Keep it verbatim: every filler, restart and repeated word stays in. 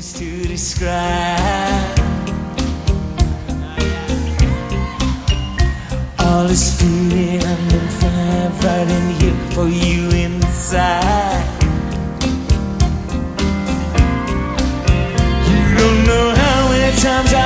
words to describe all this feeling I'm in fire, fighting here for you inside. You don't know how many times I